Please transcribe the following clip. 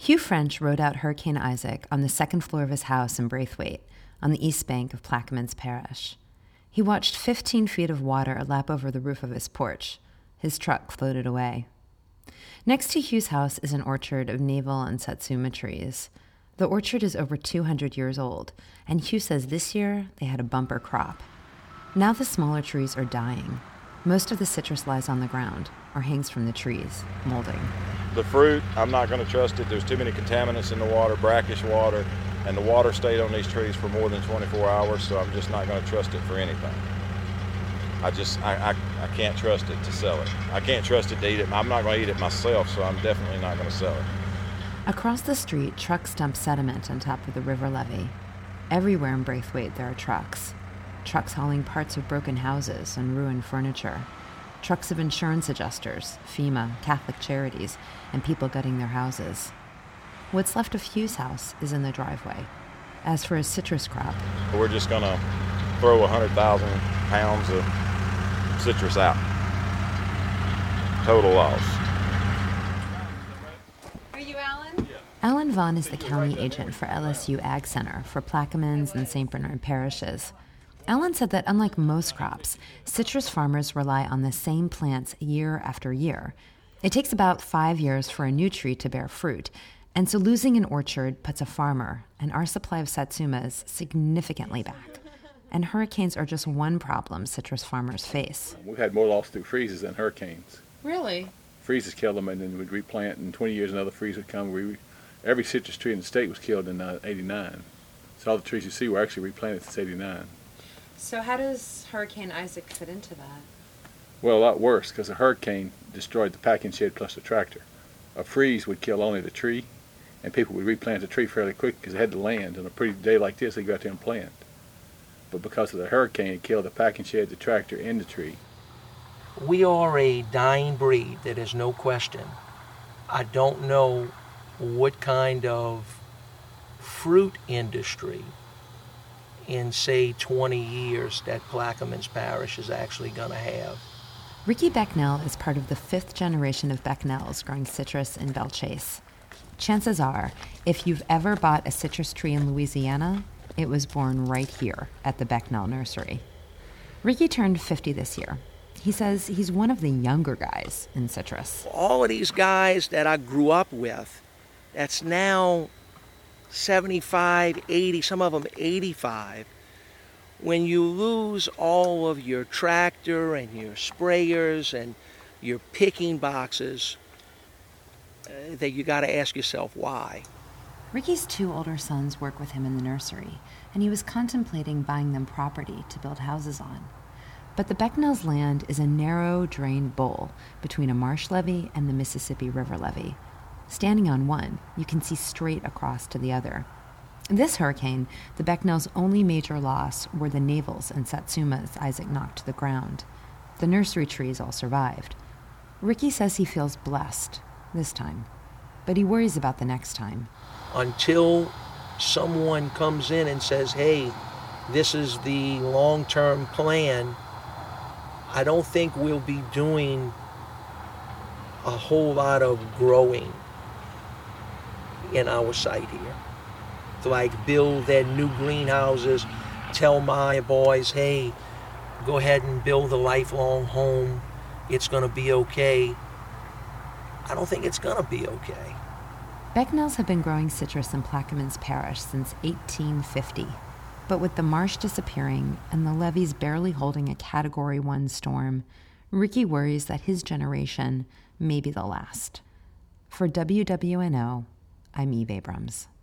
Hugh French rode out Hurricane Isaac on the second floor of his house in Braithwaite, on the east bank of Plaquemines Parish. He watched 15 feet of water lap over the roof of his porch. His truck floated away. Next to Hugh's house is an orchard of navel and satsuma trees. The orchard is over 200 years old, and Hugh says this year they had a bumper crop. Now the smaller trees are dying. Most of the citrus lies on the ground or hangs from the trees, molding. The fruit, I'm not going to trust it. There's too many contaminants in the water, brackish water, and the water stayed on these trees for more than 24 hours, so I'm just not going to trust it for anything. I can't trust it to sell it. I can't trust it to eat it. I'm not going to eat it myself, so I'm definitely not going to sell it. Across the street, trucks dump sediment on top of the river levee. Everywhere in Braithwaite there are trucks. Trucks hauling parts of broken houses and ruined furniture. Trucks of insurance adjusters, FEMA, Catholic Charities, and people gutting their houses. What's left of Hugh's house is in the driveway. As for his citrus crop, we're just going to throw 100,000 pounds of citrus out. Total loss. Are you Alan? Alan Vaughn is the county agent for LSU Ag Center for Plaquemines and St. Bernard parishes. Alan said that unlike most crops, citrus farmers rely on the same plants year after year. It takes about 5 years for a new tree to bear fruit, and so losing an orchard puts a farmer and our supply of satsumas significantly back. And hurricanes are just one problem citrus farmers face. We've had more loss through freezes than hurricanes. Really? Freezes killed them, and then we'd replant, and 20 years another freeze would come. Every citrus tree in the state was killed in '89. So all the trees you see were actually replanted since '89. So how does Hurricane Isaac fit into that? Well, a lot worse, because a hurricane destroyed the packing shed plus the tractor. A freeze would kill only the tree, and people would replant the tree fairly quick because they had to land. On a pretty day like this, they go out there and plant. But because of the hurricane, it killed the packing shed, the tractor, and the tree. We are a dying breed, there is no question. I don't know what kind of fruit industry in, say, 20 years that Plaquemines Parish is actually going to have. Ricky Becknell is part of the 5th generation of Becknells growing citrus in Belle Chase. Chances are, if you've ever bought a citrus tree in Louisiana, it was born right here at the Becknell Nursery. Ricky turned 50 this year. He says he's one of the younger guys in citrus. All of these guys that I grew up with, that's now 75, 80, some of them 85. When you lose all of your tractor and your sprayers and your picking boxes, that you got to ask yourself why. Ricky's 2 older sons work with him in the nursery, and he was contemplating buying them property to build houses on. But the Becknells' land is a narrow, drained bowl between a marsh levee and the Mississippi River levee. Standing on one, you can see straight across to the other. In this hurricane, the Becknells' only major loss were the navels and satsumas Isaac knocked to the ground. The nursery trees all survived. Ricky says he feels blessed this time, but he worries about the next time. Until someone comes in and says, hey, this is the long-term plan, I don't think we'll be doing a whole lot of growing in our site here. To like build their new greenhouses, tell my boys, hey, go ahead and build a lifelong home. It's going to be okay. I don't think it's going to be okay. Becknells have been growing citrus in Plaquemines Parish since 1850. But with the marsh disappearing and the levees barely holding a Category 1 storm, Ricky worries that his generation may be the last. For WWNO, I'm Eve Abrams.